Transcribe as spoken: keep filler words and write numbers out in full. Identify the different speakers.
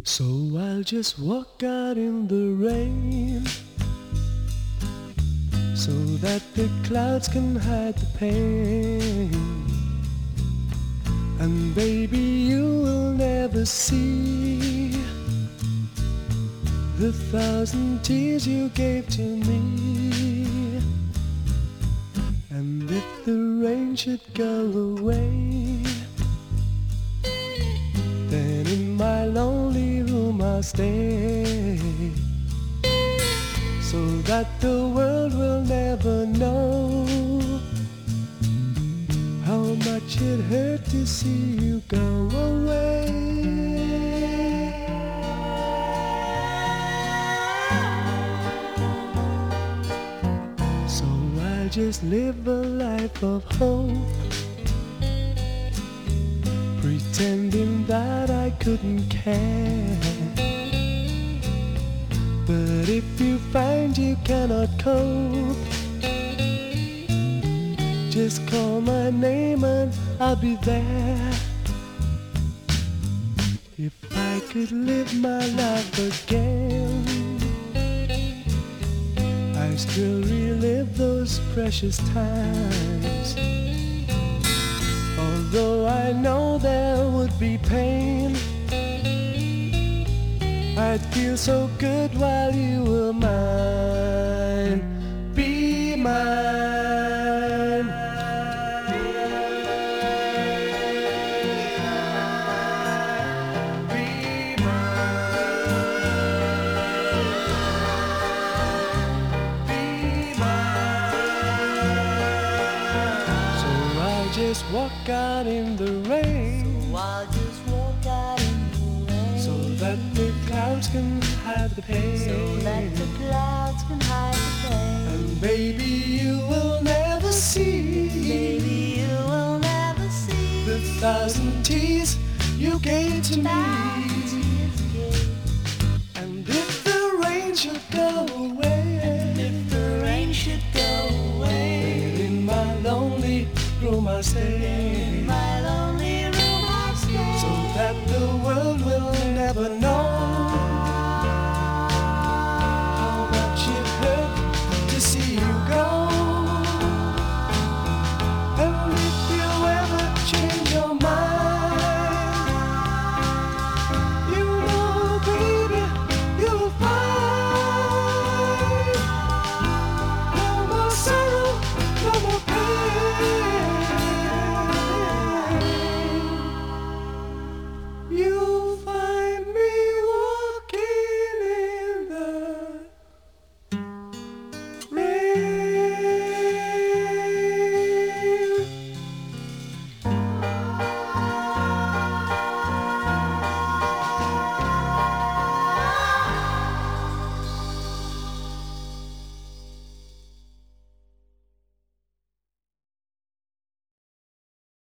Speaker 1: So I'll just walk out in the rain, so that the clouds can hide the pain. And baby, you will never see the thousand tears you gave to me. And if the rain should go away, then in my lonely room I'll stay, so that the world will never know how much it hurt to see you go away. So I'll just live a life of hope, pretending that I couldn't care. But if you find you cannot cope, just call my name and I'll be there. If I could live my life again, I still relive those precious times. Although I know there would be pain, I'd feel so good while you were mine. Be mine. Be mine. Be mine. So I'll just walk out in the rain,
Speaker 2: So I'll just walk out in the rain,
Speaker 1: so that the clouds can hide the pain.
Speaker 2: so that the clouds can hide the pain.
Speaker 1: And baby, you will never see,
Speaker 2: Baby, you will never see
Speaker 1: the thousand tears you gave to me.
Speaker 2: thousand tears again.
Speaker 1: And if the rain should go away,
Speaker 2: If the rain should go away,
Speaker 1: then in my lonely room I'll stay,
Speaker 2: in my lonely room I'll stay,
Speaker 1: so that the world will never know